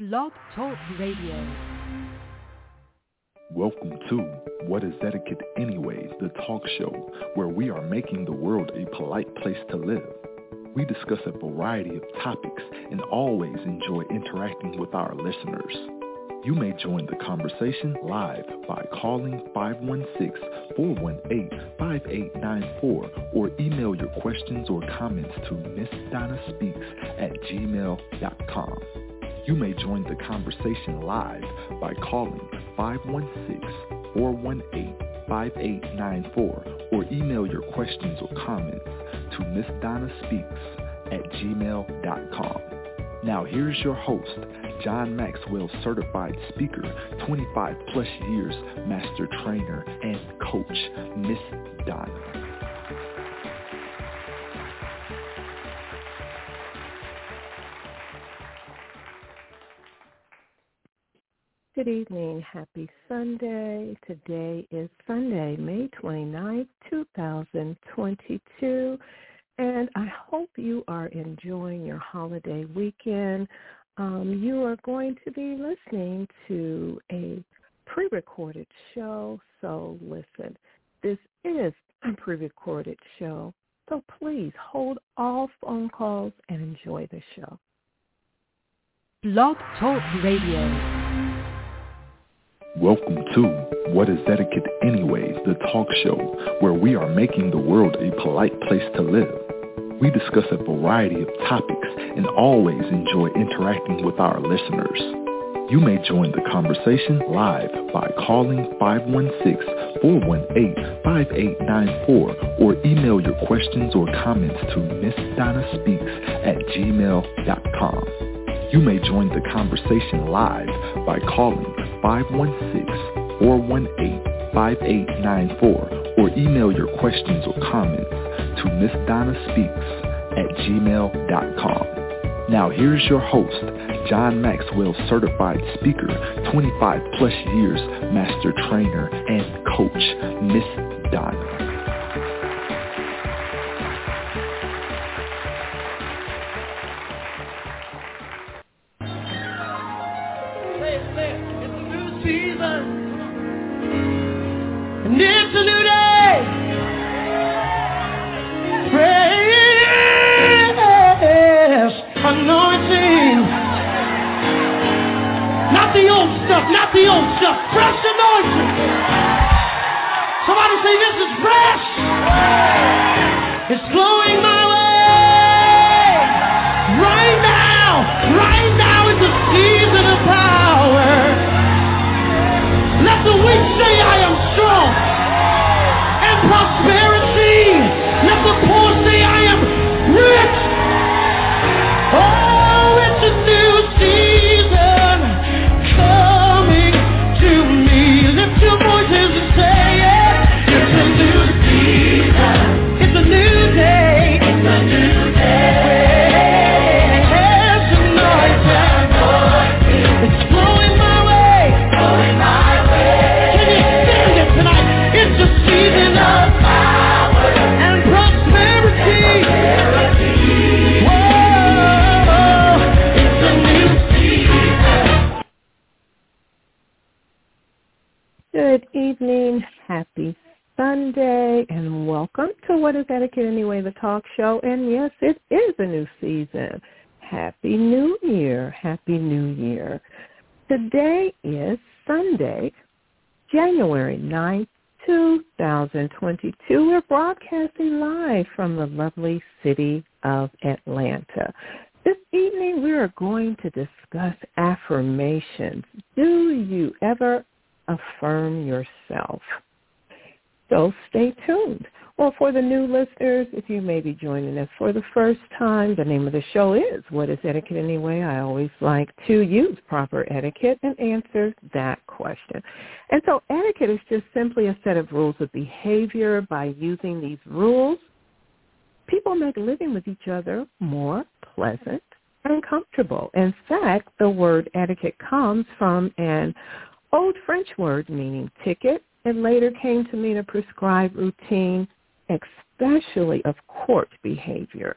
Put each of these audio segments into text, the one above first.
Blog Talk Radio. Welcome to What is Etiquette Anyways, the talk show where we are making the world a polite place to live. We discuss a variety of topics and always enjoy interacting with our listeners. You may join the conversation live by calling 516-418-5894 or email your questions or comments to MissDonnaSpeaks@gmail.com. You may join the conversation live by calling 516-418-5894 or email your questions or comments to MissDonnaSpeaks@gmail.com. Now here's your host, John Maxwell certified speaker, 25 plus years master trainer and coach, Miss Donna. Good evening. Happy Sunday. Today is Sunday, May 29th, 2022. And I hope you are enjoying your holiday weekend. You are going to be listening to a pre-recorded show. So listen, this is a pre-recorded show. So please hold all phone calls and enjoy the show. Blog Talk Radio. Welcome to What is Etiquette Anyways, the talk show where we are making the world a polite place to live. We discuss a variety of topics and always enjoy interacting with our listeners. You may join the conversation live by calling 516-418-5894 or email your questions or comments to MissDonnaSpeaks@gmail.com. You may join the conversation live by calling 516-418-5894 or email your questions or comments to MissDonnaSpeaks@gmail.com. Now here's your host, John Maxwell certified speaker, 25 plus years master trainer and coach, Miss Donna. And it's a new day. Fresh anointing. Not the old stuff, not the old stuff. Fresh anointing. Somebody say this is fresh. It's flowing my way. Right now is the season of power. Let the weak say I am strong and prosperity. Let the poor say I am rich. Oh, it's a new season coming to me. Lift your voices and say it. It's a new season. It's a new day. It's a new day. It's anointing. It's flowing my way. Flowing my it's a season of power and prosperity. Whoa, it's a new season. Good evening. Happy Sunday and welcome to What is Etiquette Anyway, the talk show. And yes, it is a new season. Happy New Year. Happy New Year. Today is Sunday, January 9th, 2022. We're broadcasting live from the lovely city of Atlanta. This evening we are going to discuss affirmations. Do you ever affirm yourself? So stay tuned. Well, for the new listeners, if you may be joining us for the first time, the name of the show is What is Etiquette Anyway? I always like to use proper etiquette and answer that question. And so etiquette is just simply a set of rules of behavior. By using these rules, people make living with each other more pleasant and comfortable. In fact, the word etiquette comes from an old French word meaning ticket. It later came to mean a prescribed routine, especially of court behavior.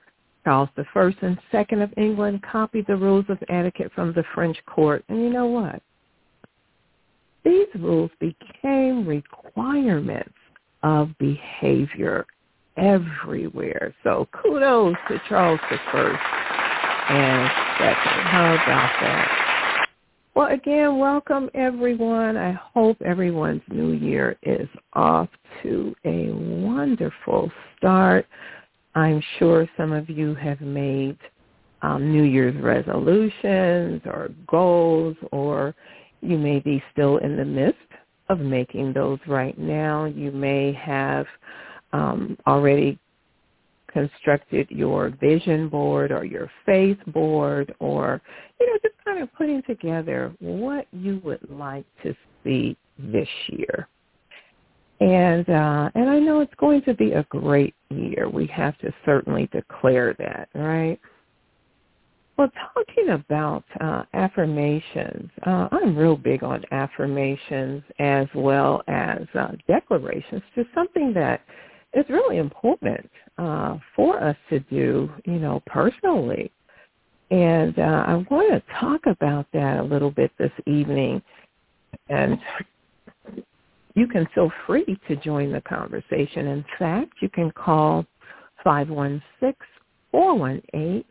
Charles I and II of England copied the rules of etiquette from the French court. And you know what? These rules became requirements of behavior everywhere. So kudos to Charles I and II. How about that? Well, again, welcome everyone. I hope everyone's new year is off to a wonderful start. I'm sure some of you have made New Year's resolutions or goals, or you may be still in the midst of making those right now. You may have already constructed your vision board or your faith board, or, just kind of putting together what you would like to see this year. And I know it's going to be a great year. We have to certainly declare that, right? Well, talking about affirmations, I'm real big on affirmations as well as declarations, just something that is really important for us to do, personally. And I want to talk about that a little bit this evening. And you can feel free to join the conversation. In fact, you can call 516-418-5894,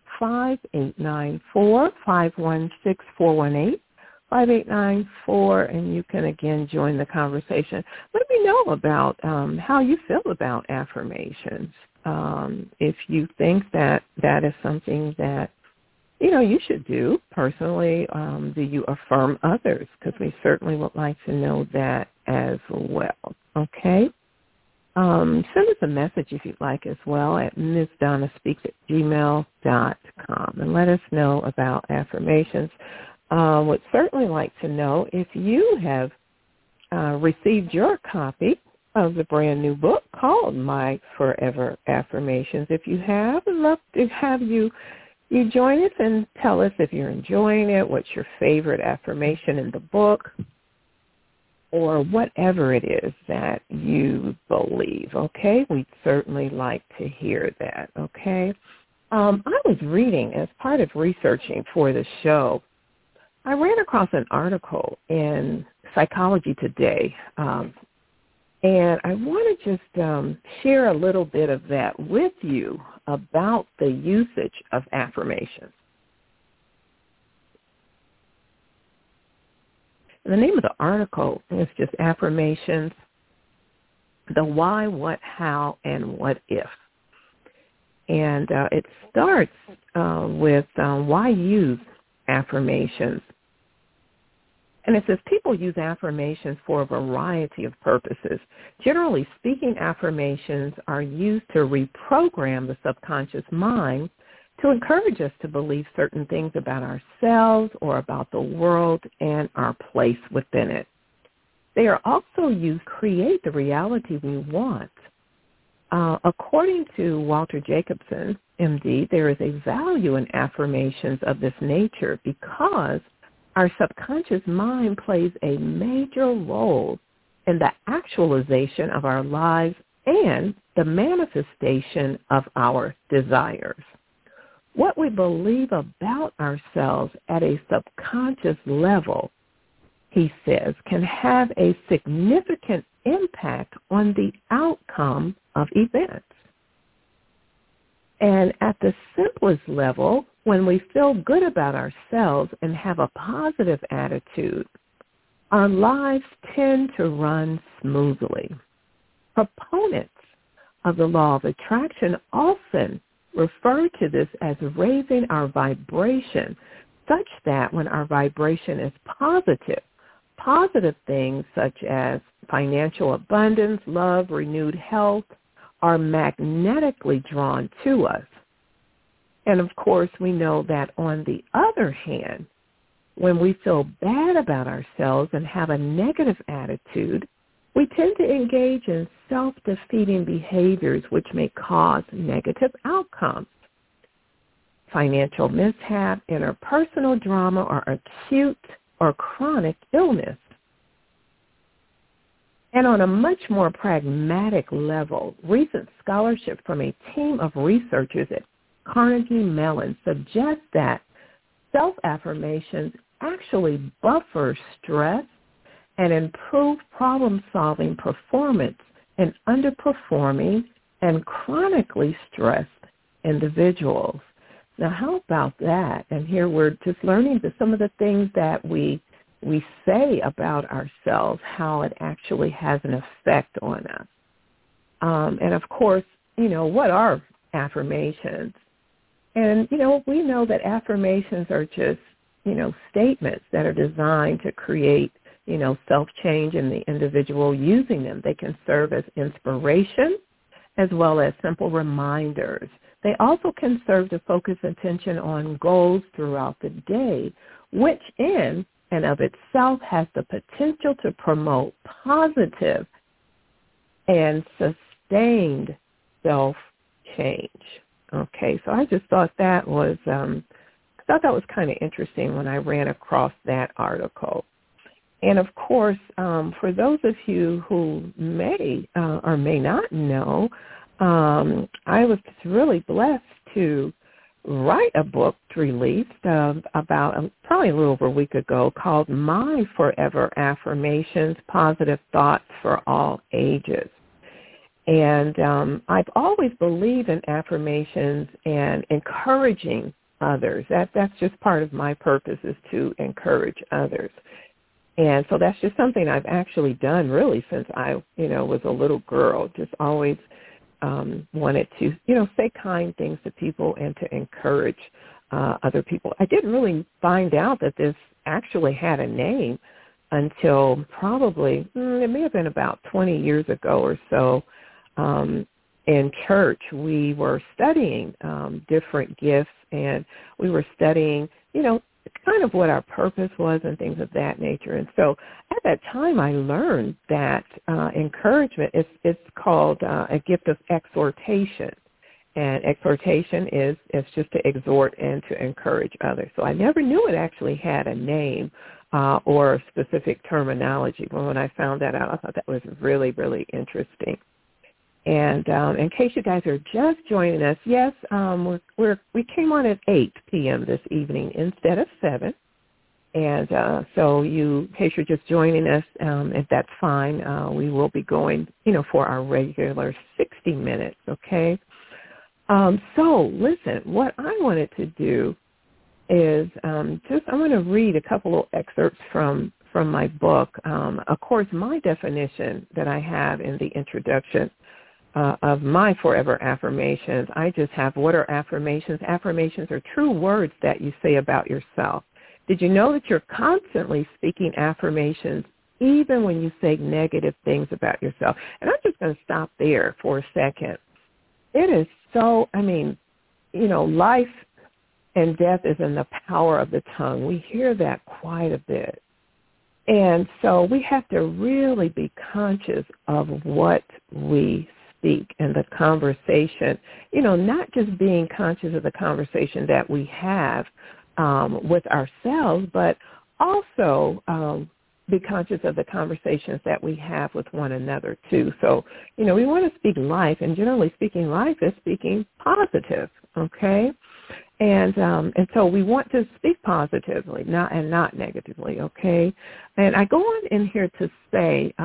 516-418-5894, and you can, again, join the conversation. Let me know about how you feel about affirmations. If you think that is something that, you should do personally, do you affirm others? Because we certainly would like to know that as well, okay? Send us a message if you'd like as well at MsDonnaSpeaks@gmail.com and let us know about affirmations. Would certainly like to know if you have received your copy of the brand new book called My Forever Affirmations. If you have, I'd love to have you join us and tell us if you're enjoying it, what's your favorite affirmation in the book, or whatever it is that you believe, okay? We'd certainly like to hear that, okay? I was reading, as part of researching for the show, I ran across an article in Psychology Today, and I want to just share a little bit of that with you about the usage of affirmations. The name of the article is just Affirmations, the Why, What, How, and What If. And it starts with why use affirmations. And it says people use affirmations for a variety of purposes. Generally speaking, affirmations are used to reprogram the subconscious mind to encourage us to believe certain things about ourselves or about the world and our place within it. They are also used to create the reality we want. According to Walter Jacobson, MD, there is a value in affirmations of this nature because our subconscious mind plays a major role in the actualization of our lives and the manifestation of our desires. What we believe about ourselves at a subconscious level, he says, can have a significant impact on the outcome of events. And at the simplest level, when we feel good about ourselves and have a positive attitude, our lives tend to run smoothly. Proponents of the law of attraction often refer to this as raising our vibration such that when our vibration is positive things such as financial abundance, love, renewed health are magnetically drawn to us. And of course, we know that on the other hand, when we feel bad about ourselves and have a negative attitude, we tend to engage in self-defeating behaviors which may cause negative outcomes. Financial mishap, interpersonal drama, or acute or chronic illness. And on a much more pragmatic level, recent scholarship from a team of researchers at Carnegie Mellon suggests that self-affirmations actually buffer stress and improve problem-solving performance in underperforming and chronically stressed individuals. Now, how about that? And here we're just learning some of the things that we say about ourselves, how it actually has an effect on us. And, of course, what are affirmations? And, we know that affirmations are just, statements that are designed to create, self-change in the individual using them. They can serve as inspiration as well as simple reminders. They also can serve to focus attention on goals throughout the day, which in and of itself has the potential to promote positive and sustained self-change. Okay, so I just thought that was kind of interesting when I ran across that article. And of course, for those of you who may or may not know, I was really blessed to write a book released about probably a little over a week ago called My Forever Affirmations, Positive Thoughts for All Ages. And I've always believed in affirmations and encouraging others. That's just part of my purpose, is to encourage others. And so that's just something I've actually done really since I, was a little girl, just always wanted to, say kind things to people and to encourage other people. I didn't really find out that this actually had a name until probably, it may have been about 20 years ago or so. In church, we were studying different gifts, and we were studying, kind of what our purpose was and things of that nature. And so at that time, I learned that encouragement is called a gift of exhortation. And exhortation is just to exhort and to encourage others. So I never knew it actually had a name or specific terminology. But when I found that out, I thought that was really, really interesting. And in case you guys are just joining us, yes, we came on at 8 p.m. this evening instead of 7. And so in case you're just joining us, if that's fine, we will be going, for our regular 60 minutes, okay? So listen, what I wanted to do is I'm going to read a couple of excerpts from my book. Of course, my definition that I have in the introduction of My Forever Affirmations, I just have, what are affirmations? Affirmations are true words that you say about yourself. Did you know that you're constantly speaking affirmations even when you say negative things about yourself? And I'm just going to stop there for a second. It is so, life and death is in the power of the tongue. We hear that quite a bit. And so we have to really be conscious of what we speak and the conversation, not just being conscious of the conversation that we have with ourselves, but also be conscious of the conversations that we have with one another too. So, we want to speak life, and generally speaking, life is speaking positive, okay? And so we want to speak positively, not negatively, okay? And I go on in here to say,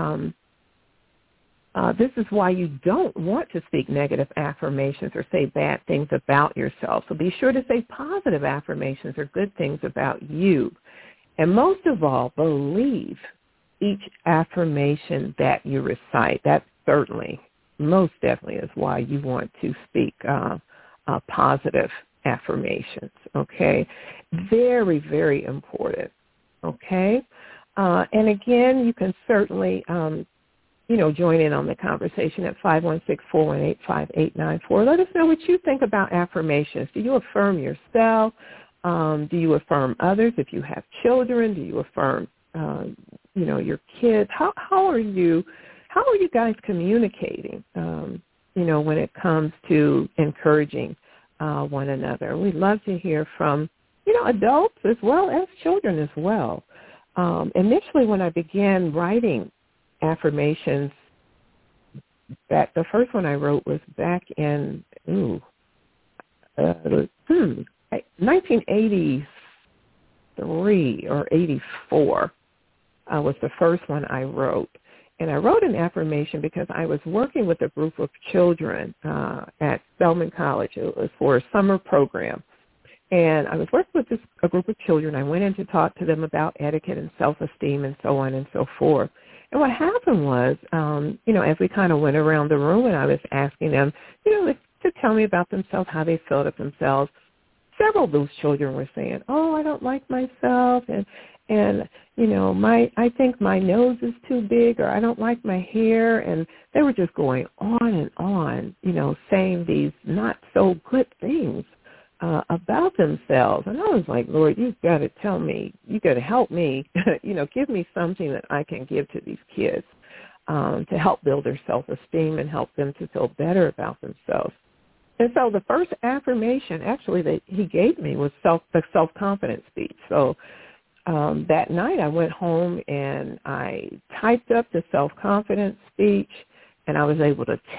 this is why you don't want to speak negative affirmations or say bad things about yourself. So be sure to say positive affirmations or good things about you. And most of all, believe each affirmation that you recite. That certainly, most definitely is why you want to speak positive affirmations, okay? Very, very important, okay? And again, you can certainly, join in on the conversation at 516-418-5894. Let us know what you think about affirmations. Do you affirm yourself? Do you affirm others? If you have children, do you affirm, your kids? How are you guys communicating, when it comes to encouraging one another? We'd love to hear from, adults as well as children as well. Initially, when I began writing affirmations, the first one I wrote was back in, 1983 or 84 was the first one I wrote. And I wrote an affirmation because I was working with a group of children at Spelman College. It was for a summer program. And I was working with a group of children. I went in to talk to them about etiquette and self-esteem and so on and so forth. And what happened was, as we kind of went around the room and I was asking them, to tell me about themselves, how they felt of themselves, several of those children were saying, oh, I don't like myself, and I think my nose is too big, or I don't like my hair, and they were just going on and on, saying these not so good things about themselves. And I was like, Lord, you've got to tell me, you got to help me, give me something that I can give to these kids to help build their self-esteem and help them to feel better about themselves. And so the first affirmation actually that he gave me was the self-confidence speech. So that night I went home and I typed up the self-confidence speech, and I was able to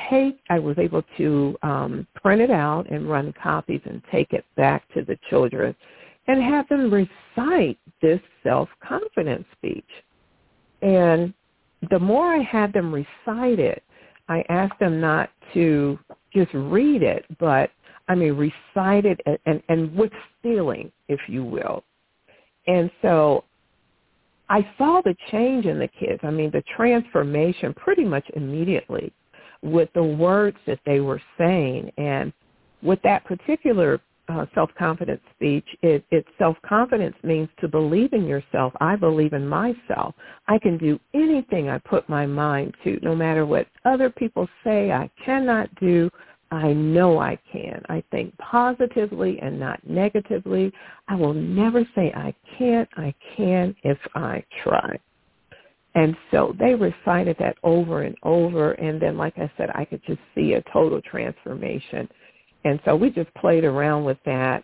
print it out and run copies and take it back to the children and have them recite this self-confidence speech. And the more I had them recite it, I asked them not to just read it, but recite it and with feeling, if you will. And so I saw the change in the kids. The transformation pretty much immediately with the words that they were saying. And with that particular self-confidence speech, self-confidence means to believe in yourself. I believe in myself. I can do anything I put my mind to, no matter what other people say I cannot do. I know I can. I think positively and not negatively. I will never say I can't. I can if I try. And so they recited that over and over. And then, like I said, I could just see a total transformation. And so we just played around with that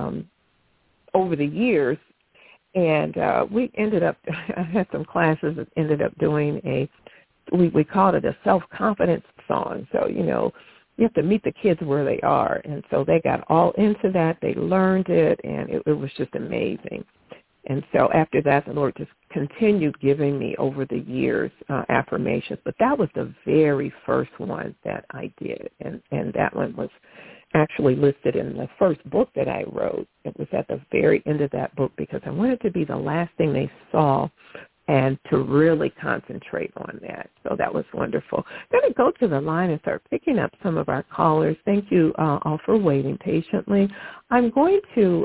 over the years. And we ended up, I had some classes that ended up doing we called it a self-confidence song. So, you have to meet the kids where they are. And so they got all into that. They learned it, and it was just amazing. And so after that, the Lord just continued giving me over the years affirmations. But that was the very first one that I did. And that one was actually listed in the first book that I wrote. It was at the very end of that book because I wanted to be the last thing they saw and to really concentrate on that. So that was wonderful. I'm going to go to the line and start picking up some of our callers. Thank you all for waiting patiently. I'm going to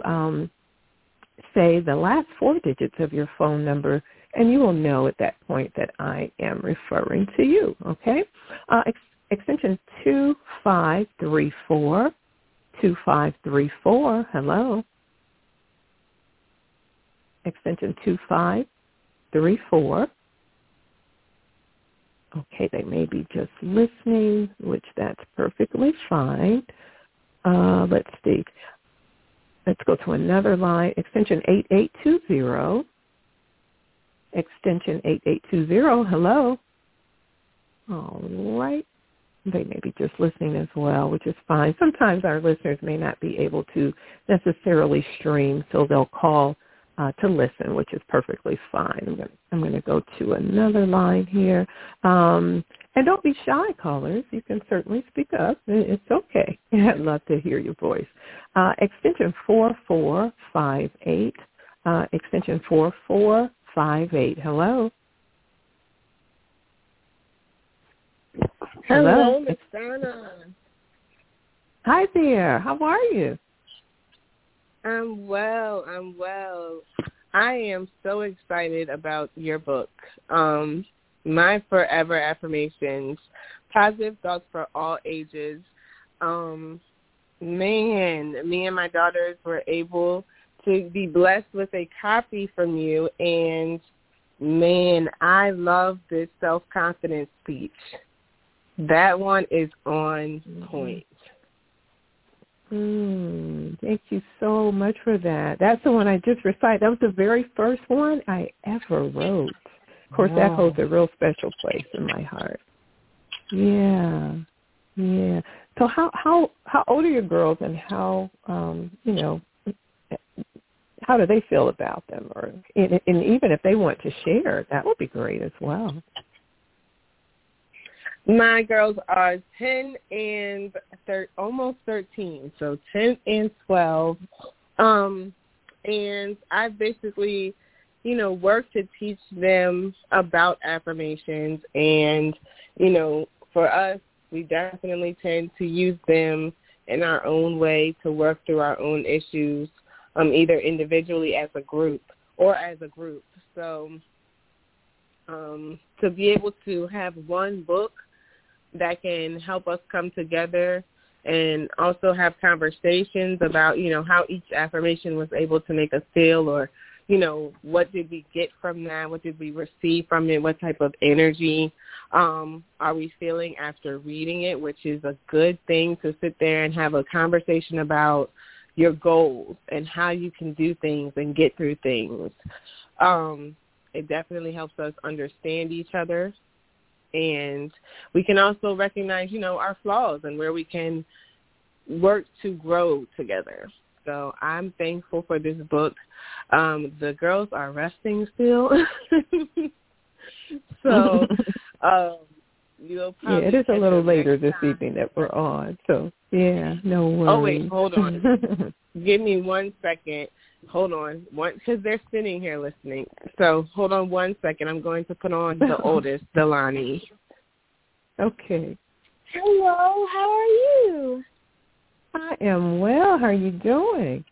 say the last 4 digits of your phone number, and you will know at that point that I am referring to you, okay? Extension 2534. 2534, hello. Extension 2534. Okay, they may be just listening, which that's perfectly fine. Let's see. Let's go to another line, extension 8820. Extension 8820, hello. All right. They may be just listening as well, which is fine. Sometimes our listeners may not be able to necessarily stream, so they'll call to listen, which is perfectly fine. I'm going to go to another line here. And don't be shy, callers. You can certainly speak up. It's okay. I'd love to hear your voice. Extension 4458. Extension 4458. Hello. Hello, Miss Donna. Hi there. How are you? I'm well. I am so excited about your book, My Forever Affirmations, Positive Thoughts for All Ages. Man, me and my daughters were able to be blessed with a copy from you, and, man, I love this self-confidence speech. That one is on point. Thank you so much for that. That's the one I just recited. That was the very first one I ever wrote. Of course, that holds a real special place in my heart. Yeah. Yeah. So how old are your girls, and how how do they feel about them? Or and even if they want to share, that would be great as well. My girls are 10 and almost 13, so 10 and 12. And I basically, work to teach them about affirmations. And, for us, we definitely tend to use them in our own way to work through our own issues, either individually as a group or as a group. So to be able to have one book that can help us come together and also have conversations about, how each affirmation was able to make us feel, or, what did we get from that? What did we receive from it? What type of energy are we feeling after reading it, which is a good thing to sit there and have a conversation about your goals and how you can do things and get through things. It definitely helps us understand each other. And we can also recognize, our flaws and where we can work to grow together. So I'm thankful for this book. The girls are resting still. So you'll probably... Yeah, it is a little later this evening that we're on. So, yeah, no worries. Oh, wait, hold on. Give me 1 second. Hold on, because they're sitting here listening. So hold on 1 second. I'm going to put on the oldest, Delani. Okay. Hello, how are you? I am well. How are you doing?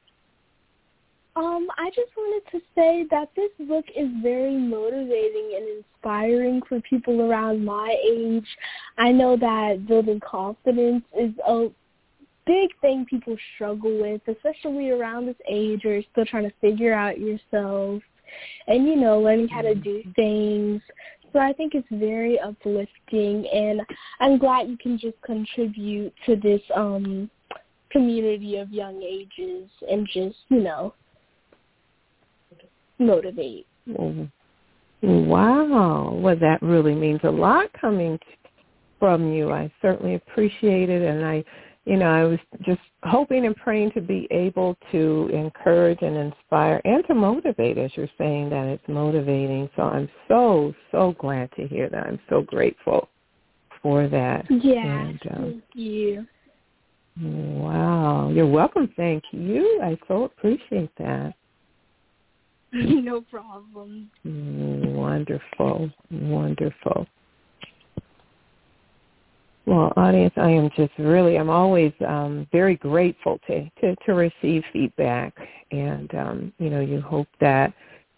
I just wanted to say that this book is very motivating and inspiring for people around my age. I know that building confidence is a big thing people struggle with, especially around this age where you're still trying to figure out yourself and, learning how to do things. So I think it's very uplifting, and I'm glad you can just contribute to this community of young ages and just, motivate. Wow. Well, that really means a lot coming from you. I certainly appreciate it, and I was just hoping and praying to be able to encourage and inspire and to motivate, as you're saying that it's motivating. So I'm so, so glad to hear that. I'm so grateful for that. Yeah, thank you. Wow. You're welcome. Thank you. I so appreciate that. No problem. Wonderful. Wonderful. Well, audience, I'm always very grateful to receive feedback. And, you hope that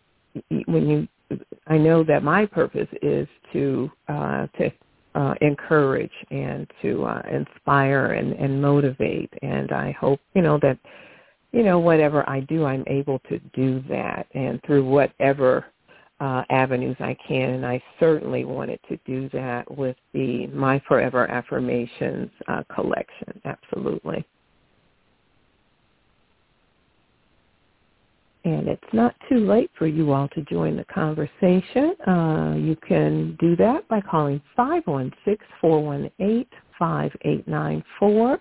I know that my purpose is to encourage and to inspire and motivate. And I hope, that, whatever I do, I'm able to do that, and through whatever avenues I can. And I certainly wanted to do that with the My Forever Affirmations collection. Absolutely. And it's not too late for you all to join the conversation. You can do that by calling 516-418-5894,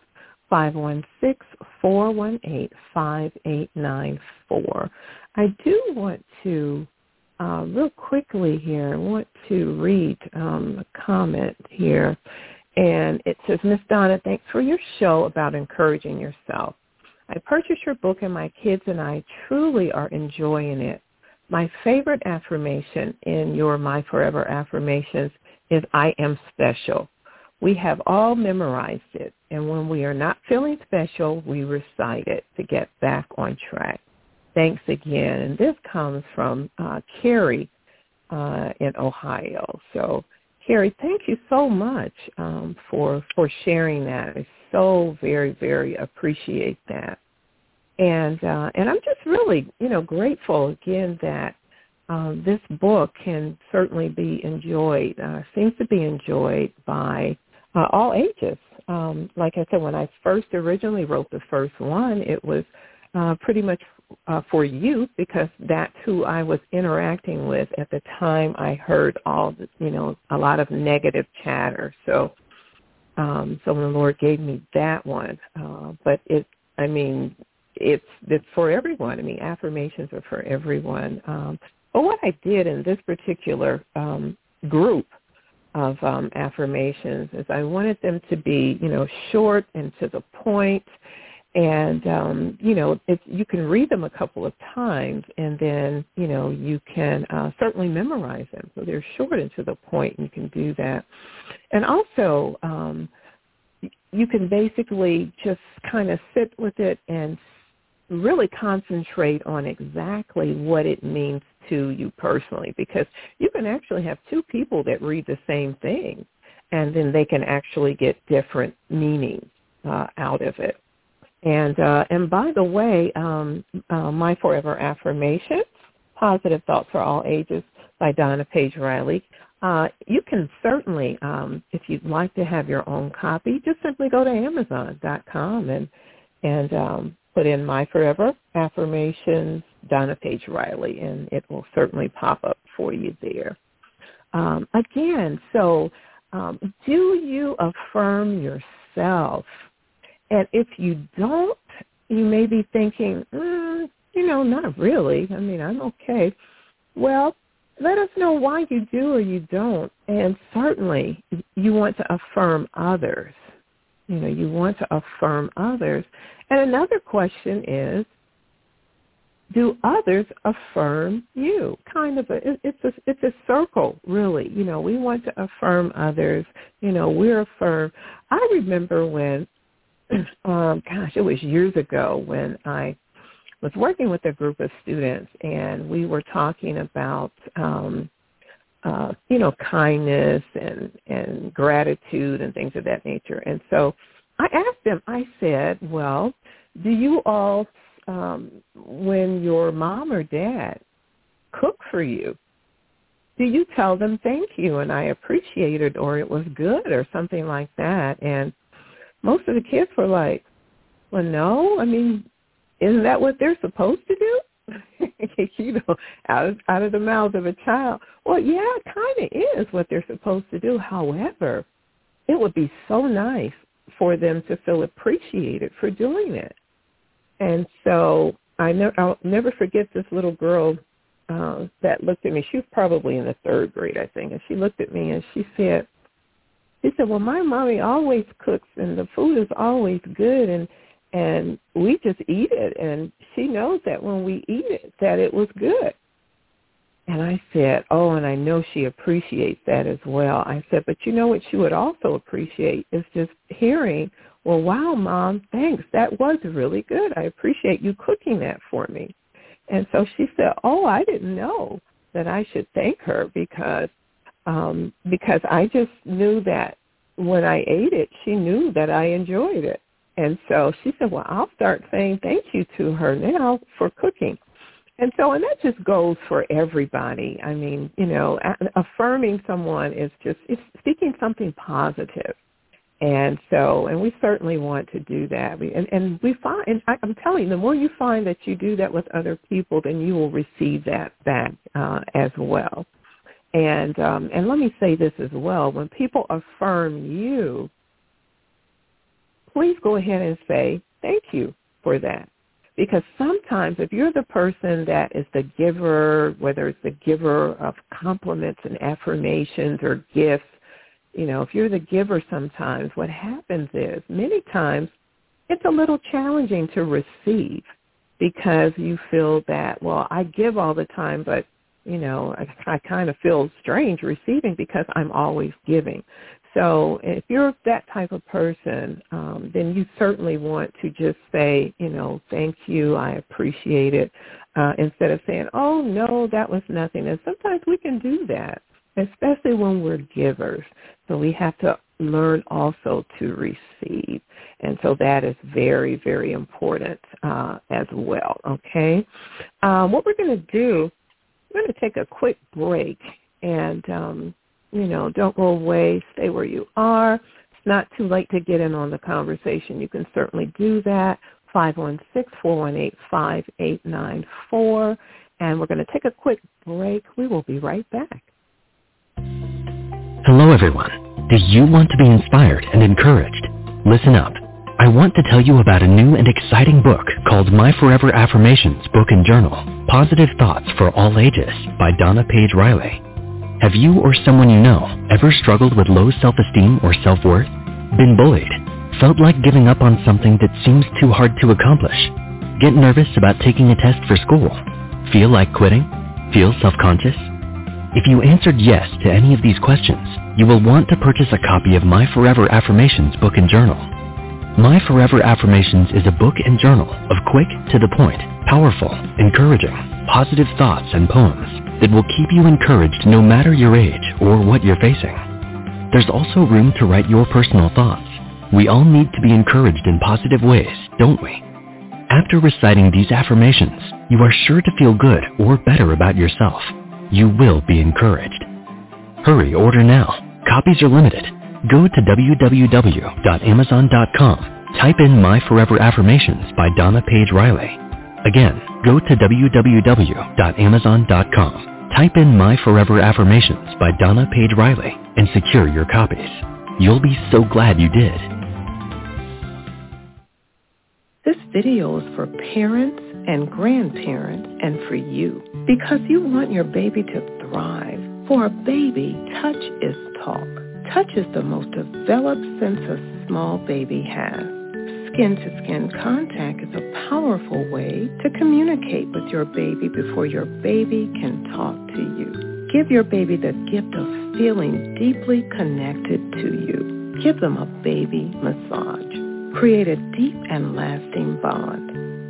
516-418-5894. I do want to, real quickly here, I want to read a comment here. And it says, Miss Donna, thanks for your show about encouraging yourself. I purchased your book, and my kids and I truly are enjoying it. My favorite affirmation in your My Forever Affirmations is I am special. We have all memorized it, and when we are not feeling special, we recite it to get back on track. Thanks again. And this comes from Carrie in Ohio. So, Carrie, thank you so much for sharing that. I so very, very appreciate that. And I'm just really, grateful again that this book can certainly be enjoyed, seems to be enjoyed by all ages. Like I said, when I first originally wrote the first one, it was pretty much for youth, because that's who I was interacting with at the time I heard all the, a lot of negative chatter. So So when the Lord gave me that one, but it's for everyone. I mean, affirmations are for everyone. But what I did in this particular group of affirmations is I wanted them to be, short and to the point. And, you can read them a couple of times, and then, you can certainly memorize them. So they're short and to the point, and you can do that. And also, you can basically just kind of sit with it and really concentrate on exactly what it means to you personally, because you can actually have two people that read the same thing, and then they can actually get different meanings out of it. And by the way, My Forever Affirmations, Positive Thoughts for All Ages by Donna Page Riley. You can certainly, if you'd like to have your own copy, just simply go to Amazon.com and put in My Forever Affirmations, Donna Page Riley, and it will certainly pop up for you there. Again, so do you affirm yourself? And if you don't, you may be thinking, not really. I mean, I'm okay. Well, let us know why you do or you don't. And certainly you want to affirm others. You want to affirm others. And another question is, do others affirm you? It's a circle, really. We want to affirm others. We're affirmed. I remember when, it was years ago when I was working with a group of students, and we were talking about, kindness and gratitude and things of that nature. And so I asked them, I said, well, do you all, when your mom or dad cook for you, do you tell them thank you and I appreciate it, or it was good, or something like that? And most of the kids were like, well, no, I mean, isn't that what they're supposed to do? Out of the mouth of a child. Well, yeah, it kind of is what they're supposed to do. However, it would be so nice for them to feel appreciated for doing it. And so I'll never forget this little girl that looked at me. She was probably in the third grade, I think. And she looked at me and she said, well, my mommy always cooks and the food is always good, and we just eat it, and she knows that when we eat it, that it was good. And I said, and I know she appreciates that as well. I said, but you know what she would also appreciate is just hearing, well, wow, Mom, thanks. That was really good. I appreciate you cooking that for me. And so she said, I didn't know that I should thank her because I just knew that when I ate it, she knew that I enjoyed it. And so she said, well, I'll start saying thank you to her now for cooking. And that just goes for everybody. I mean, affirming someone is it's speaking something positive. And we certainly want to do that. And we find, and I'm telling you, the more you find that you do that with other people, then you will receive that back as well. And let me say this as well. When people affirm you, please go ahead and say thank you for that. Because sometimes if you're the person that is the giver, whether it's the giver of compliments and affirmations or gifts, if you're the giver sometimes, what happens is many times it's a little challenging to receive because you feel that, well, I give all the time, but, I kind of feel strange receiving because I'm always giving. So if you're that type of person, then you certainly want to just say, thank you, I appreciate it, instead of saying, oh, no, that was nothing. And sometimes we can do that, especially when we're givers. So we have to learn also to receive. And so that is very, very important as well, okay? What we're going to do, we're going to take a quick break and don't go away. Stay where you are. It's not too late to get in on the conversation. You can certainly do that. 516-418-5894. And we're going to take a quick break. We will be right back. Hello, everyone. Do you want to be inspired and encouraged? Listen up. I want to tell you about a new and exciting book called My Forever Affirmations Book and Journal, Positive Thoughts for All Ages by Donna Page Riley. Have you or someone you know ever struggled with low self-esteem or self-worth? Been bullied? Felt like giving up on something that seems too hard to accomplish? Get nervous about taking a test for school? Feel like quitting? Feel self-conscious? If you answered yes to any of these questions, you will want to purchase a copy of My Forever Affirmations Book and Journal. My Forever Affirmations is a book and journal of quick, to-the-point, powerful, encouraging, positive thoughts and poems that will keep you encouraged no matter your age or what you're facing. There's also room to write your personal thoughts. We all need to be encouraged in positive ways, don't we? After reciting these affirmations, you are sure to feel good or better about yourself. You will be encouraged. Hurry, order now. Copies are limited. Go to www.amazon.com. Type in My Forever Affirmations by Donna Page Riley. Again, go to www.amazon.com. Type in My Forever Affirmations by Donna Page Riley and secure your copies. You'll be so glad you did. This video is for parents and grandparents and for you because you want your baby to thrive. For a baby, touch is talk. Touch is the most developed sense a small baby has. Skin-to-skin contact is a powerful way to communicate with your baby before your baby can talk to you. Give your baby the gift of feeling deeply connected to you. Give them a baby massage. Create a deep and lasting bond.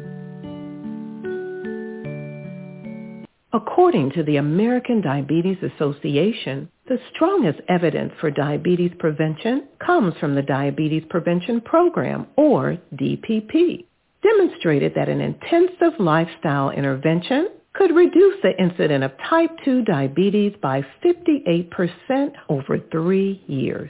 According to the American Diabetes Association, the strongest evidence for diabetes prevention comes from the Diabetes Prevention Program, or DPP, demonstrated that an intensive lifestyle intervention could reduce the incidence of type 2 diabetes by 58% over 3 years.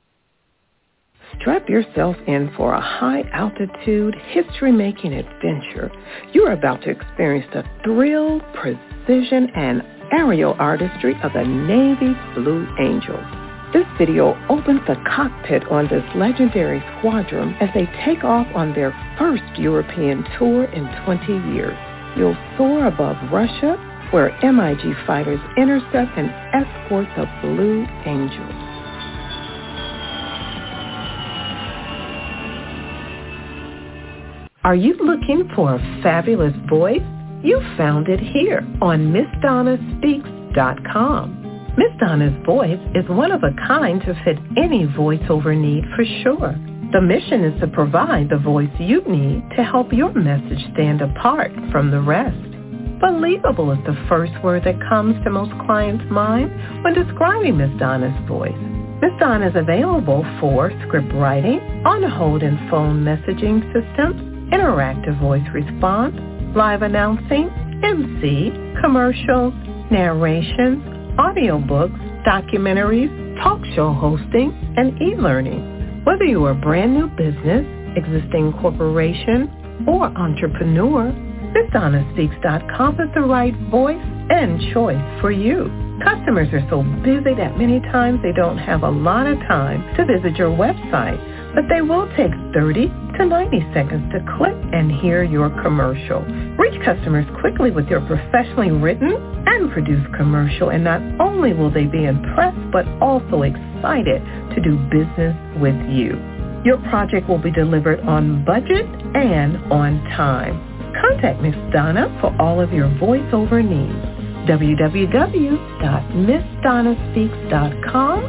Strap yourself in for a high-altitude, history-making adventure. You're about to experience the thrill, precision, and aerial artistry of the Navy Blue Angels. This video opens the cockpit on this legendary squadron as they take off on their first European tour in 20 years. You'll soar above Russia, where MiG fighters intercept and escort the Blue Angels. Are you looking for a fabulous voice? You found it here on MissDonnaSpeaks.com. Miss Donna's voice is one of a kind to fit any voiceover need for sure. The mission is to provide the voice you need to help your message stand apart from the rest. Believable is the first word that comes to most clients' mind when describing Miss Donna's voice. Miss Donna is available for script writing, on-hold and phone messaging systems, interactive voice response, live announcing, MC, commercials, narrations, audiobooks, documentaries, talk show hosting, and e-learning. Whether you are a brand new business, existing corporation, or entrepreneur, MissDonnaSpeaks.com is the right voice and choice for you. Customers are so busy that many times they don't have a lot of time to visit your website, but they will take 30 to 90 seconds to click and hear your commercial. Reach customers quickly with your professionally written and produced commercial, and not only will they be impressed, but also excited to do business with you. Your project will be delivered on budget and on time. Contact Miss Donna for all of your voiceover needs. www.missdonnaspeaks.com,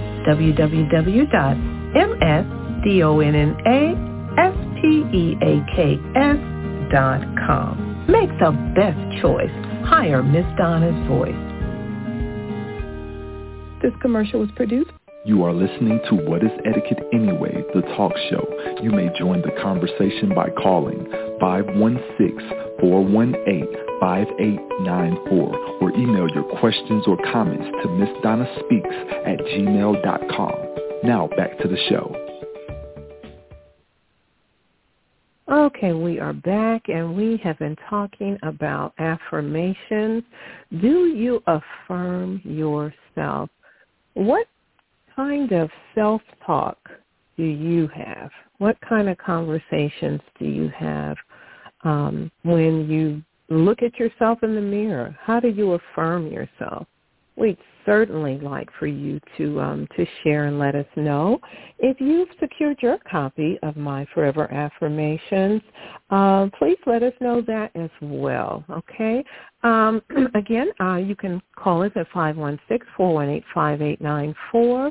www.missdonnaSpeaks.com. Make the best choice. Hire Miss Donna's voice. This commercial was produced. You are listening to What is Etiquette Anyway, the talk show. You may join the conversation by calling 516-418-5894 or email your questions or comments to MissDonnaSpeaks@gmail.com. Now back to the show. Okay, we are back, and we have been talking about affirmations. Do you affirm yourself? What kind of self-talk do you have? What kind of conversations do you have when you look at yourself in the mirror? How do you affirm yourself? We'd certainly like for you to share and let us know. If you've secured your copy of My Forever Affirmations, please let us know that as well, okay? Again, you can call us at 516-418-5894,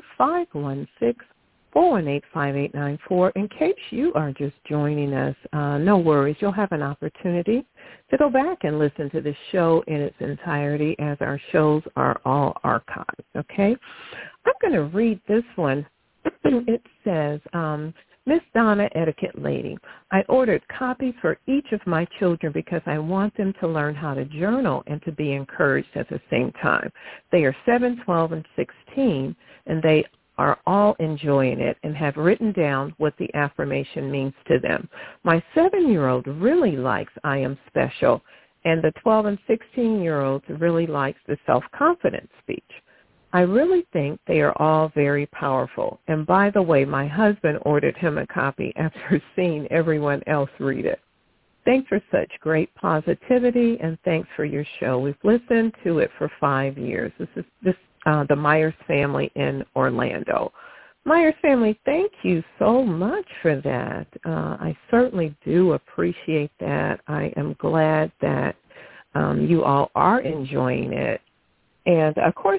516-418-5894. In case you are just joining us, no worries. You'll have an opportunity to go back and listen to the show in its entirety, as our shows are all archived, okay? I'm going to read this one. It says, Miss Donna, Etiquette Lady, I ordered copies for each of my children because I want them to learn how to journal and to be encouraged at the same time. They are 7, 12, and 16, and they are all enjoying it and have written down what the affirmation means to them. My 7-year-old really likes I am special, and the 12 and 16-year-olds really likes the self-confidence speech. I really think they are all very powerful. And by the way, my husband ordered him a copy after seeing everyone else read it. Thanks for such great positivity, and thanks for your show. We've listened to it for 5 years. This is the Myers family in Orlando. Myers family, thank you so much for that. I certainly do appreciate that. I am glad that you all are enjoying it. And, of course,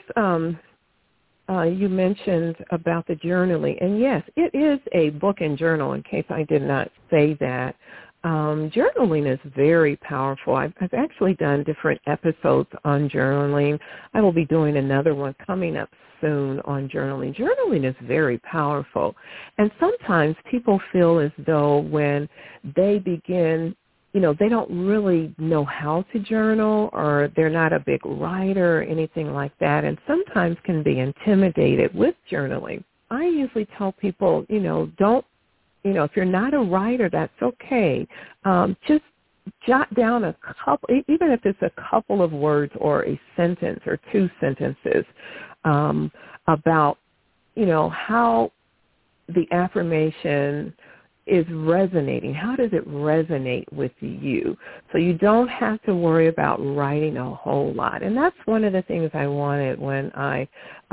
you mentioned about the journaling. And, yes, it is a book and journal, in case I did not say that. Journaling is very powerful. I've actually done different episodes on journaling. I will be doing another one coming up soon on journaling. Journaling is very powerful. And sometimes people feel as though when they begin, they don't really know how to journal, or they're not a big writer or anything like that, and sometimes can be intimidated with journaling. I usually tell people, don't, if you're not a writer, that's okay. Just jot down a couple, even if it's a couple of words or a sentence or 2 sentences about, how the affirmation is resonating. How does it resonate with you? So you don't have to worry about writing a whole lot. And that's one of the things I wanted when I,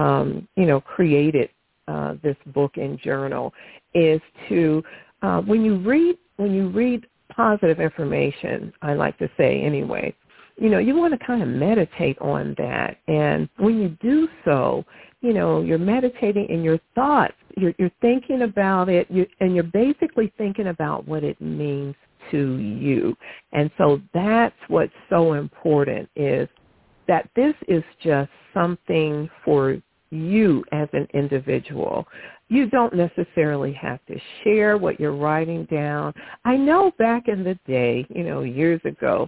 created this book and journal, is to when you read positive information, I like to say anyway, you want to kind of meditate on that. And when you do so, you're meditating in your thoughts. You're thinking about it, and you're basically thinking about what it means to you. And so that's what's so important, is that this is just something for you as an individual. You don't necessarily have to share what you're writing down. I know back in the day, years ago,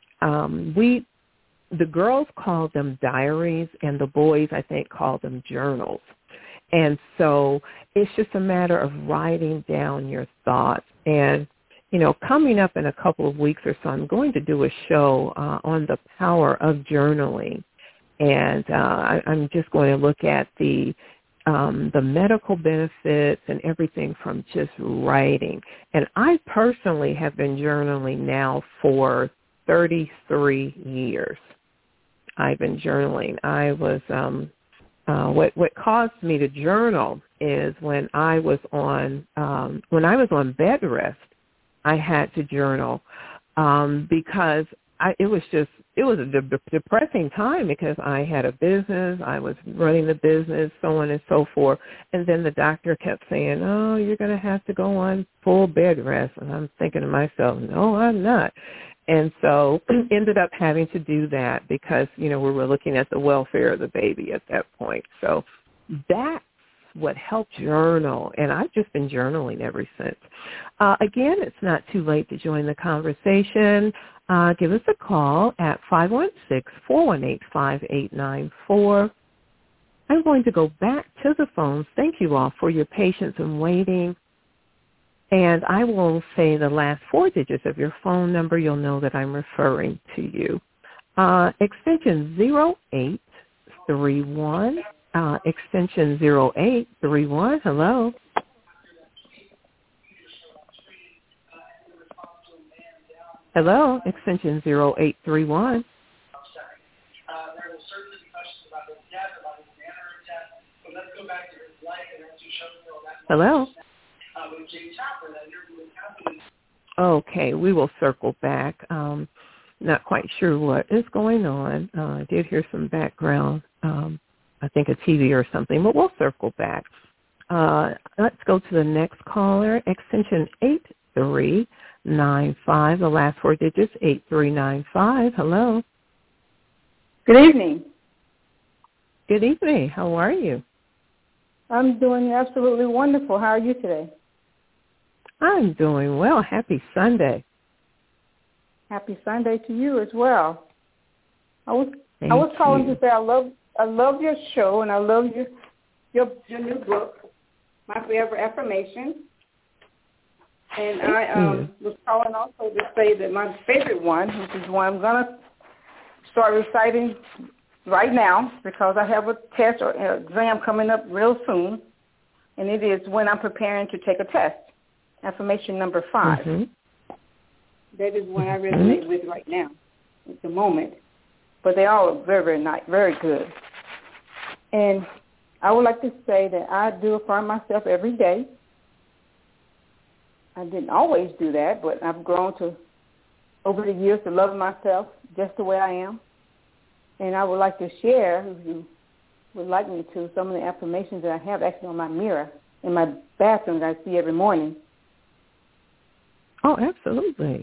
the girls called them diaries, and the boys, I think, called them journals. And so it's just a matter of writing down your thoughts. And, coming up in a couple of weeks or so, I'm going to do a show on the power of journaling. And I'm just going to look at the medical benefits and everything from just writing. And I personally have been journaling now for 33 years. I've been journaling. I was what caused me to journal is when I was on bed rest, I had to journal because it was a depressing time, because I had a business, I was running the business, so on and so forth. And then the doctor kept saying, oh, you're going to have to go on full bed rest. And I'm thinking to myself, no, I'm not. And so ended up having to do that because, we were looking at the welfare of the baby at that point. So that's what helped journal, and I've just been journaling ever since. Again, it's not too late to join the conversation. Give us a call at 516-418-5894. I'm going to go back to the phones. Thank you all for your patience and waiting. And I will say the last 4 digits of your phone number. You'll know that I'm referring to you. Extension 0831. extension 0831. Hello. Hello, extension 0831. Hello. Okay, we will circle back. Not quite sure what is going on. I did hear some background, I think a TV or something, but we'll circle back. Let's go to the next caller, extension 8395, the last four digits, 8395. Hello. Good evening. Good evening. How are you? I'm doing absolutely wonderful. How are you today? I'm doing well. Happy Sunday. Happy Sunday to you as well. I was calling to say I love your show, and I love your new book, My Forever Affirmation. And I was calling also to say that my favorite one, which is one I'm going to start reciting right now because I have a test or exam coming up real soon, and it is When I'm Preparing to Take a Test, affirmation number 5. Mm-hmm. That is one I resonate with right now at the moment. But they all are very, very nice, very good. And I would like to say that I do affirm myself every day. I didn't always do that, but I've grown to, over the years, to love myself just the way I am. And I would like to share, if you would like me to, some of the affirmations that I have actually on my mirror in my bathroom that I see every morning. Oh, absolutely.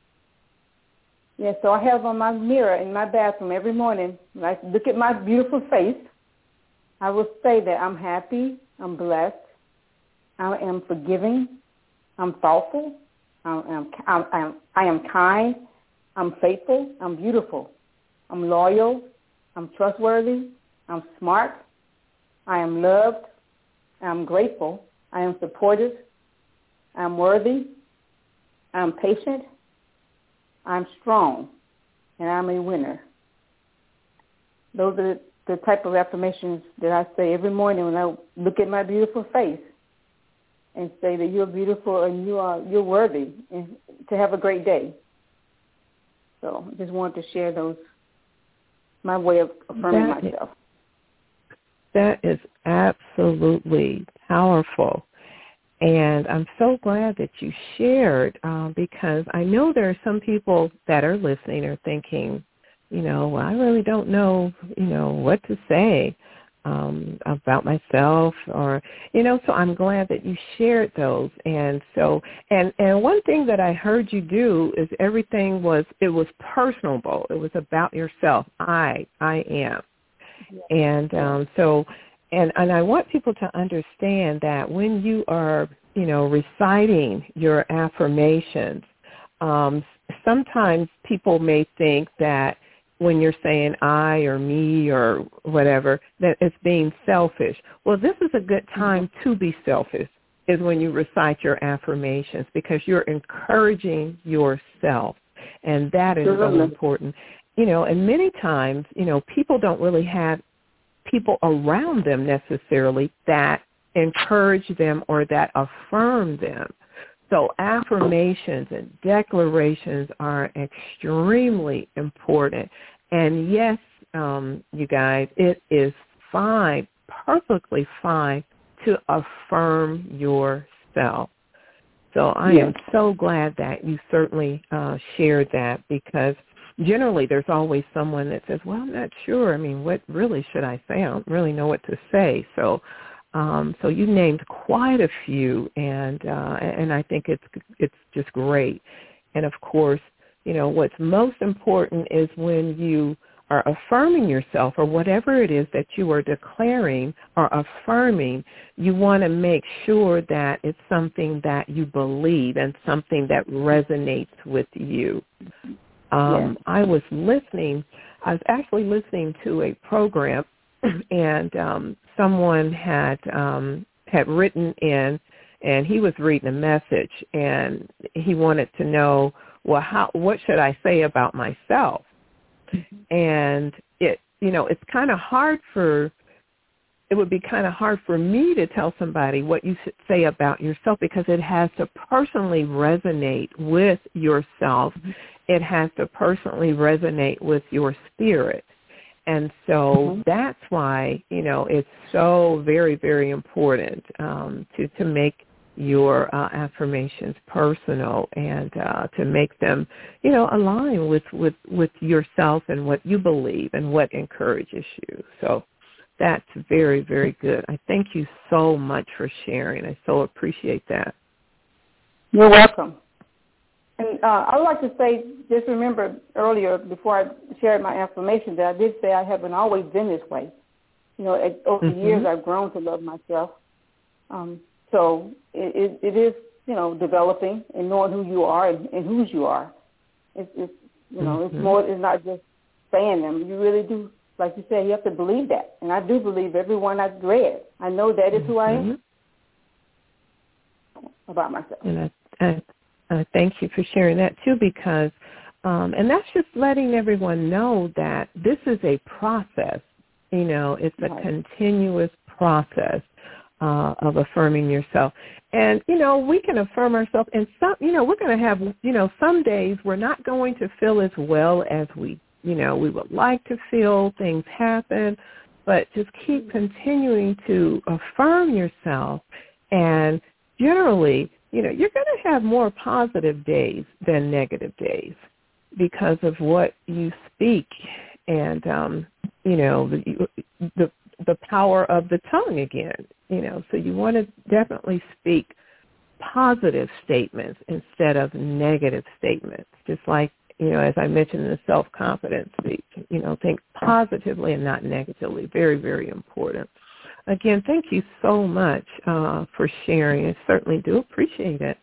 Yeah, so I have on my mirror in my bathroom every morning, when I look at my beautiful face, I will say that I'm happy, I'm blessed, I am forgiving, I'm thoughtful, I am kind, I'm faithful, I'm beautiful, I'm loyal, I'm trustworthy, I'm smart, I am loved, I'm grateful, I am supportive, I'm worthy, I'm patient, I'm strong, and I'm a winner. Those are the type of affirmations that I say every morning when I look at my beautiful face and say that you're beautiful and you're worthy and to have a great day. So I just wanted to share those, my way of affirming myself. That is absolutely powerful. And I'm so glad that you shared because I know there are some people that are listening or thinking, well, I really don't know, what to say about myself or, so I'm glad that you shared those. And so, and one thing that I heard you do is everything was personable. It was about yourself. I am. And so, and I want people to understand that when you are, reciting your affirmations, sometimes people may think that when you're saying I or me or whatever, that it's being selfish. Well, this is a good time to be selfish, is when you recite your affirmations because you're encouraging yourself, and that is so important. And many times, people don't really have people around them necessarily that encourage them or that affirm them. So affirmations and declarations are extremely important. And yes, you guys, it is fine, perfectly fine to affirm yourself. So I am so glad that you certainly shared that because generally there's always someone that says, well, I'm not sure. I mean, what really should I say? I don't really know what to say. So so you named quite a few, and I think it's just great. And, of course, what's most important is when you are affirming yourself or whatever it is that you are declaring or affirming, you want to make sure that it's something that you believe and something that resonates with you. I was actually listening to a program, and someone had written in, and he was reading a message, and he wanted to know, well, what should I say about myself? And it's kind of hard for it would be kind of hard for me to tell somebody what you should say about yourself because it has to personally resonate with yourself. It has to personally resonate with your spirit. And so that's why, it's so very, very important to make your affirmations personal and to make them, align with yourself and what you believe and what encourages you. So that's very, very good. I thank you so much for sharing. I so appreciate that. You're welcome. And I would like to say, just remember earlier before I shared my affirmation that I did say I haven't always been this way. Over the years I've grown to love myself. So it is, developing and knowing who you are and whose you are. It's more. It's not just saying them. You really do, like you said, you have to believe that. And I do believe everyone I've read. I know that is who I am about myself. And I thank you for sharing that too, because, and that's just letting everyone know that this is a process. It's a continuous process of affirming yourself. And, we can affirm ourselves. And some, we're going to have, some days we're not going to feel as well as we would like to feel. Things happen. But just keep continuing to affirm yourself. And generally, you're going to have more positive days than negative days because of what you speak and, the power of the tongue again, So you want to definitely speak positive statements instead of negative statements, just like, as I mentioned in the self-confidence speech, think positively and not negatively. Very, very important. Again, thank you so much for sharing. I certainly do appreciate it.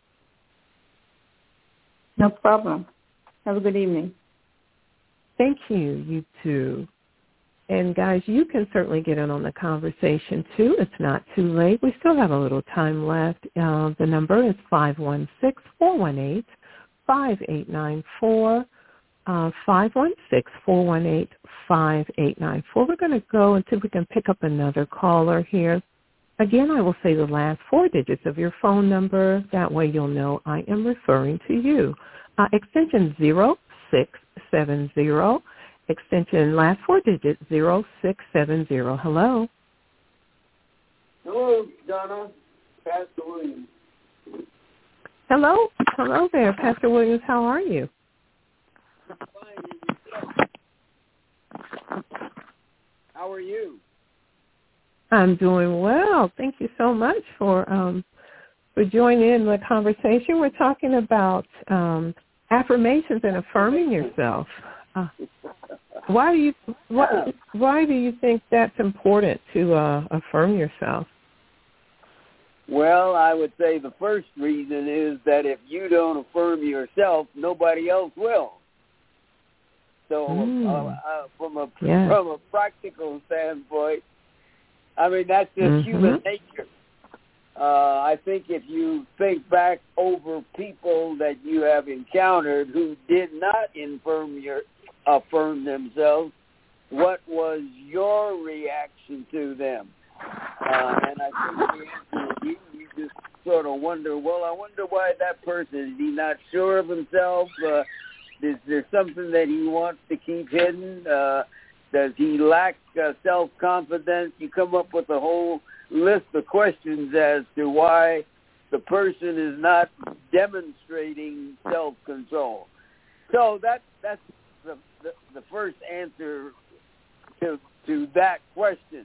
No problem. Have a good evening. Thank you. You too. And, guys, you can certainly get in on the conversation, too. It's not too late. We still have a little time left. The number is 516-418-5894, 516-418-5894. We're going to go and see if we can pick up another caller here. Again, I will say the last 4 digits of your phone number. That way you'll know I am referring to you. Extension 0670. Extension last 4 digits, 0670. Hello. Hello, Donna. Pastor Williams. Hello. Hello there, Pastor Williams. How are you? Fine. How are you? I'm doing well. Thank you so much for joining in the conversation. We're talking about affirmations and affirming yourself. Why do you think that's important to affirm yourself? Well, I would say the first reason is that if you don't affirm yourself, nobody else will. So from a practical standpoint, I mean, that's just human nature. I think if you think back over people that you have encountered who did not affirm themselves, what was your reaction to them? And I think the answer is you just sort of wonder, well, I wonder why that person, is he not sure of himself? Is there something that he wants to keep hidden? Does he lack self-confidence? You come up with a whole list of questions as to why the person is not demonstrating self-control. So that's the first answer to that question.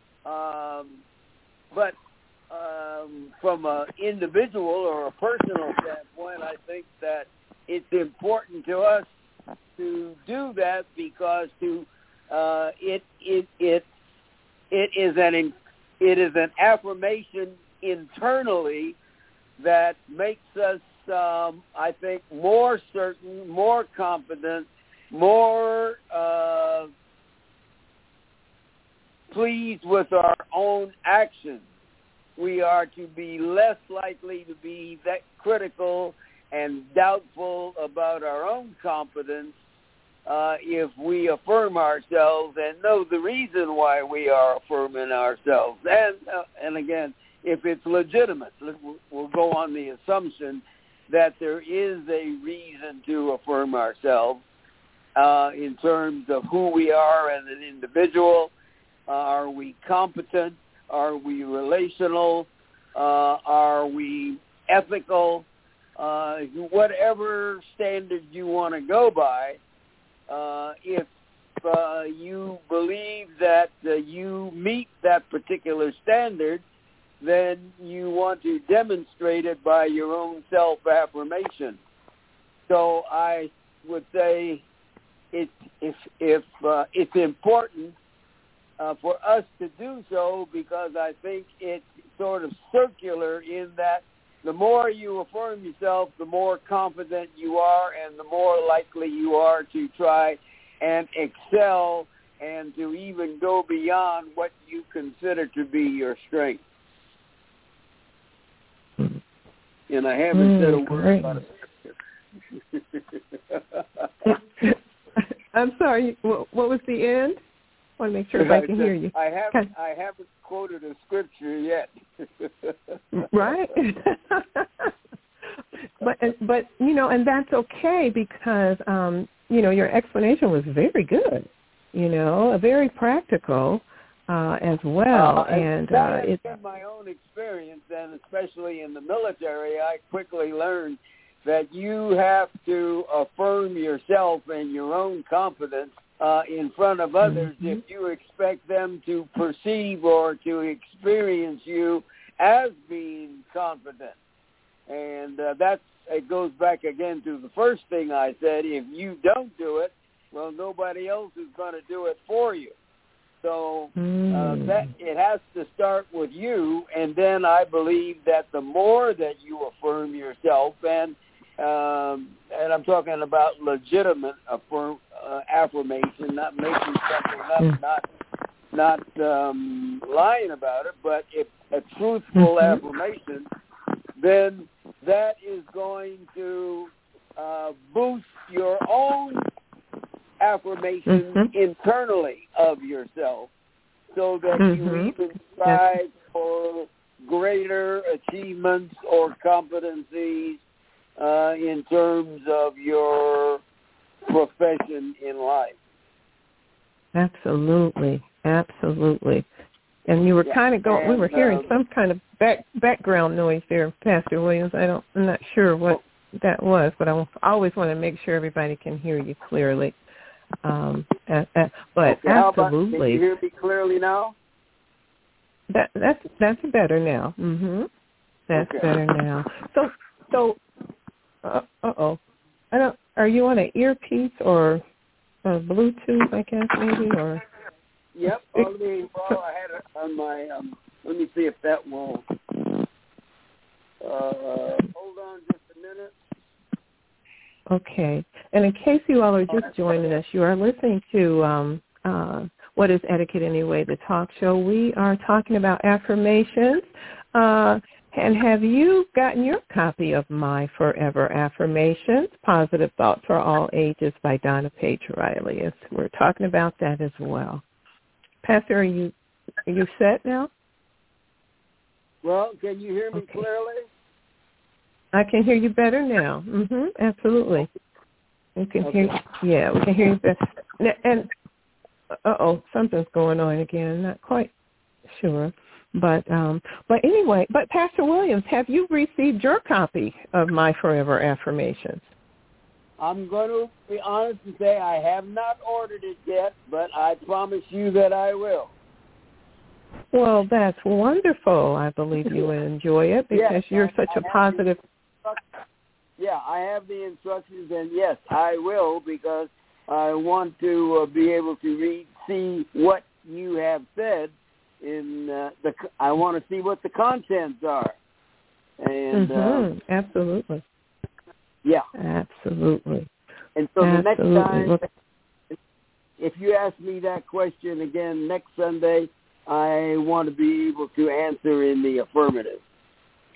But from an individual or a personal standpoint, I think that it's important to us to do that because it is an affirmation internally that makes us, I think, more certain, more confident, more pleased with our own actions. We are to be less likely to be that critical and doubtful about our own competence if we affirm ourselves and know the reason why we are affirming ourselves. And again, if it's legitimate, we'll go on the assumption that there is a reason to affirm ourselves in terms of who we are as an individual. Are we competent? Are we relational? Are we ethical? Whatever standard you want to go by, if you believe that you meet that particular standard, then you want to demonstrate it by your own self-affirmation. So I would say it's important for us to do so, because I think it's sort of circular in that the more you affirm yourself, the more confident you are and the more likely you are to try and excel and to even go beyond what you consider to be your strength. And I haven't said a word about it. I'm sorry, what was the end? I want to make sure I can hear you. I haven't quoted a scripture yet. Right. But you know, and that's okay, because you know, your explanation was very good. You know, very practical as well. And it's been my own experience, and especially in the military, I quickly learned that you have to affirm yourself and your own confidence in front of others if you expect them to perceive or to experience you as being confident. And it goes back again to the first thing I said. If you don't do it, well, nobody else is going to do it for you. So that it has to start with you, and then I believe that the more that you affirm yourself, and I'm talking about legitimate affirmation, not making something up, not lying about it, but if a truthful affirmation, then that is going to boost your own affirmation internally of yourself, so that you even strive for greater achievements or competencies in terms of your profession in life. Absolutely. And you were kind of going. We were hearing some kind of background noise there, Pastor Williams. I'm not sure what that was, but I always want to make sure everybody can hear you clearly. But okay, absolutely. Can you hear me clearly now? That's better now. That's okay. Better now. So. Are you on an earpiece or Bluetooth? I guess maybe or. Yep. I had it on my. Let me see if that will. Hold on just a minute. Okay. And in case you all are just joining us, you are listening to What is Etiquette Anyway, the talk show. We are talking about affirmations. And have you gotten your copy of My Forever Affirmations, Positive Thoughts for All Ages by Donna Page Riley? We're talking about that as well. Pastor, are you set now? Well, can you hear me clearly? I can hear you better now. Absolutely. We can hear. Yeah, we can hear you better. And something's going on again. Not quite sure, but anyway. But Pastor Williams, have you received your copy of My Forever Affirmations? I'm going to be honest and say I have not ordered it yet, but I promise you that I will. Well, that's wonderful. I believe you will enjoy it because you're such a positive. Yeah, I have the instructions, and yes, I will, because I want to be able to see what you have said. I want to see what the contents are. And absolutely. Yeah. Absolutely. And so the next time, if you ask me that question again next Sunday, I want to be able to answer in the affirmative.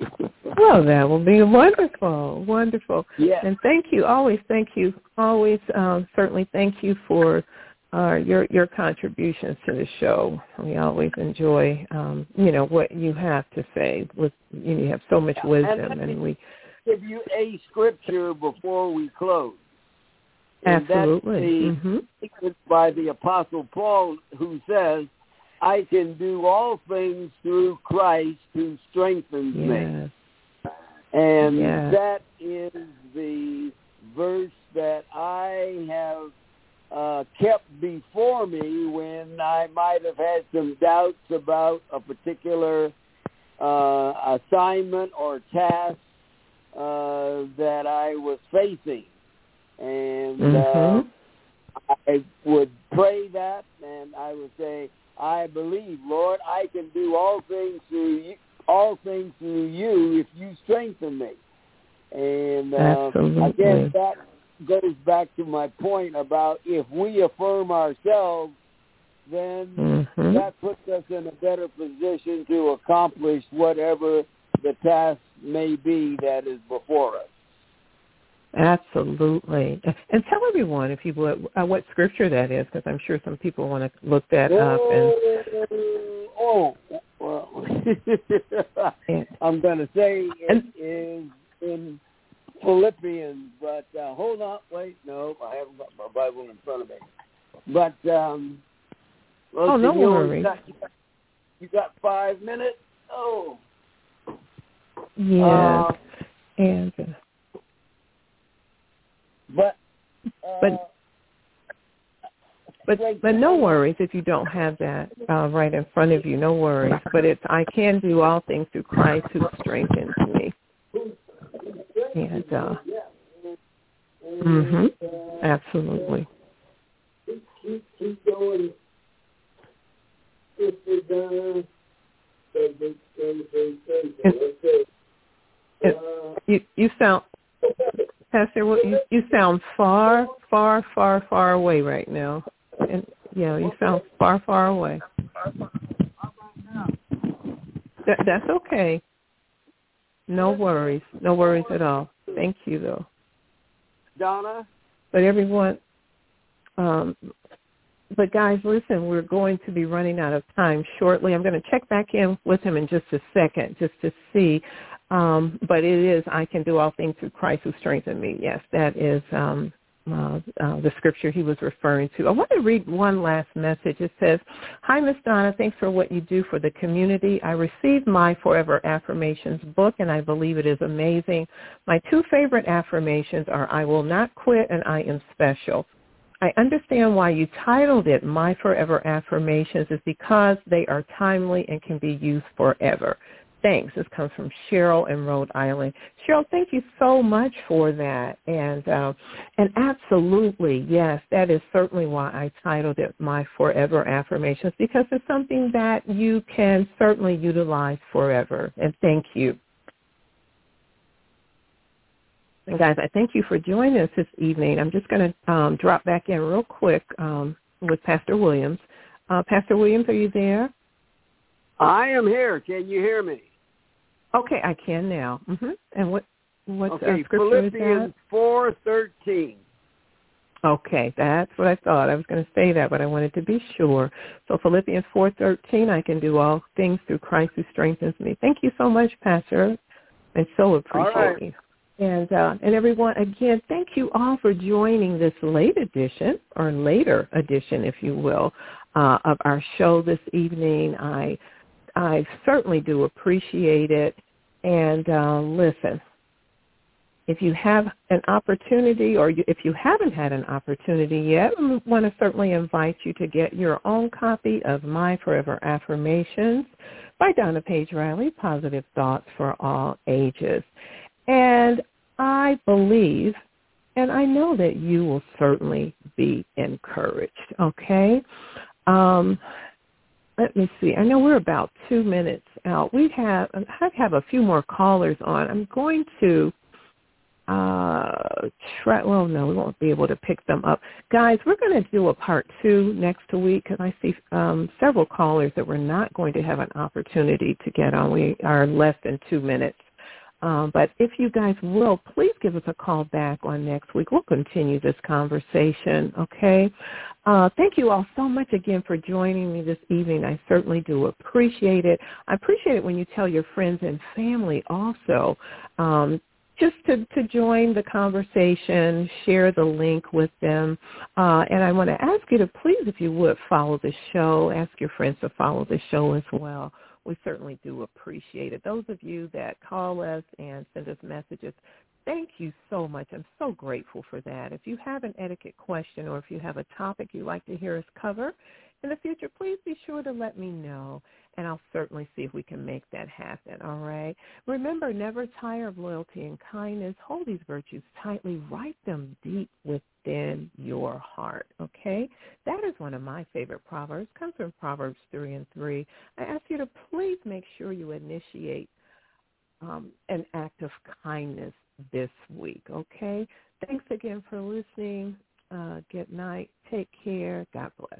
Well, that will be wonderful, wonderful. Yeah. And thank you, always, certainly thank you for your contributions to the show. We always enjoy, what you have to say. You have so much wisdom, and we give you a scripture before we close. And absolutely. That's by the Apostle Paul, who says, "I can do all things through Christ who strengthens me." And that is the verse that I have kept before me when I might have had some doubts about a particular assignment or task that I was facing. And I would pray that, and I would say, "I believe, Lord, I can do all things through you if you strengthen me." And again, that goes back to my point about if we affirm ourselves, then that puts us in a better position to accomplish whatever the task may be that is before us. Absolutely. And tell everyone, if you would, what scripture that is, because I'm sure some people want to look that up. I'm going to say it is in Philippians, but hold on, wait, no, I haven't got my Bible in front of me. But no worries. You got 5 minutes? Oh. Yes. And But no worries if you don't have that right in front of you. No worries. But it's I can do all things through Christ who strengthens me. And absolutely. Keep going. You sound, Pastor, you sound far, far, far, far away right now. And you sound far, far away. That's okay. No worries at all. Thank you, though. Donna? But everyone, but guys, listen, we're going to be running out of time shortly. I'm going to check back in with him in just a second just to see. But it is, I can do all things through Christ who strengthens me. Yes, that is the scripture he was referring to. I want to read one last message. It says, "Hi, Miss Donna. Thanks for what you do for the community. I received my Forever Affirmations book, and I believe it is amazing. My two favorite affirmations are I will not quit and I am special. I understand why you titled it My Forever Affirmations is because they are timely and can be used forever. Thanks." This comes from Cheryl in Rhode Island. Cheryl, thank you so much for that. And absolutely, yes, that is certainly why I titled it My Forever Affirmations, because it's something that you can certainly utilize forever. And thank you. And guys, I thank you for joining us this evening. I'm just going to drop back in real quick with Pastor Williams. Pastor Williams, are you there? I am here. Can you hear me? Okay, I can now. And what okay, scripture is Philippians 4:13. Okay, that's what I thought. I was going to say that, but I wanted to be sure. So Philippians 4:13, I can do all things through Christ who strengthens me. Thank you so much, Pastor. I so appreciate you. And everyone, again, thank you all for joining this later edition, if you will, of our show this evening. I certainly do appreciate it. And listen, if you have an opportunity or if you haven't had an opportunity yet, I want to certainly invite you to get your own copy of My Forever Affirmations by Donna Page Riley, Positive Thoughts for All Ages. And I believe, and I know that you will certainly be encouraged, okay? Let me see. I know we're about 2 minutes out. I have a few more callers on. I'm going to we won't be able to pick them up. Guys, we're going to do a part 2 next week because I see several callers that we're not going to have an opportunity to get on. We are less than 2 minutes But if you guys will, please give us a call back on next week. We'll continue this conversation, okay? Thank you all so much again for joining me this evening. I certainly do appreciate it. I appreciate it when you tell your friends and family also just to join the conversation, share the link with them. And I want to ask you to please, if you would, follow the show. Ask your friends to follow the show as well. We certainly do appreciate it. Those of you that call us and send us messages, thank you so much. I'm so grateful for that. If you have an etiquette question or if you have a topic you'd like to hear us cover in the future, please be sure to let me know, and I'll certainly see if we can make that happen, all right? Remember, never tire of loyalty and kindness. Hold these virtues tightly. Write them deep within your heart, okay? That is one of my favorite proverbs. It comes from Proverbs 3:3. I ask you to please make sure you initiate an act of kindness this week, okay? Thanks again for listening. Good night. Take care. God bless.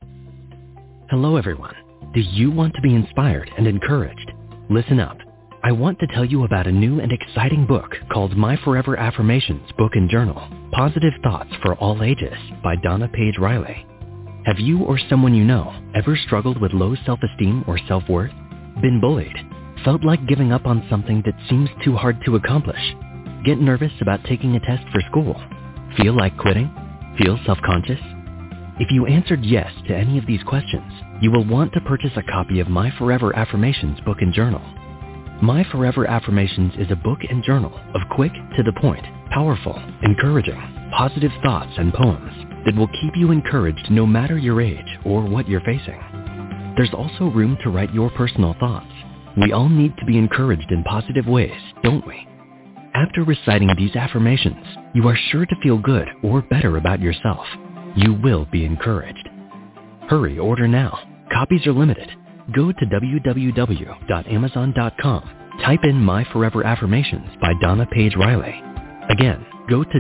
Hello, everyone. Do you want to be inspired and encouraged? Listen up. I want to tell you about a new and exciting book called My Forever Affirmations Book and Journal, Positive Thoughts for All Ages by Donna Page Riley. Have you or someone you know ever struggled with low self-esteem or self-worth? Been bullied? Felt like giving up on something that seems too hard to accomplish? Get nervous about taking a test for school? Feel like quitting? Feel self-conscious? If you answered yes to any of these questions, you will want to purchase a copy of My Forever Affirmations Book and Journal. My Forever Affirmations is a book and journal of quick, to-the-point, powerful, encouraging, positive thoughts and poems that will keep you encouraged no matter your age or what you're facing. There's also room to write your personal thoughts. We all need to be encouraged in positive ways, don't we? After reciting these affirmations, you are sure to feel good or better about yourself. You will be encouraged. Hurry, order now. Copies are limited. Go to www.amazon.com. Type in My Forever Affirmations by Donna Page Riley. Again, go to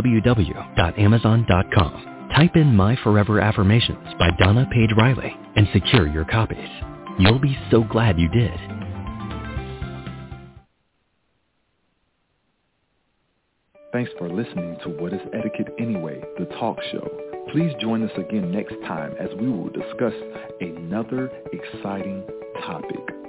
www.amazon.com. Type in My Forever Affirmations by Donna Page Riley and secure your copies. You'll be so glad you did. Thanks for listening to What is Etiquette Anyway, the talk show. Please join us again next time as we will discuss another exciting topic.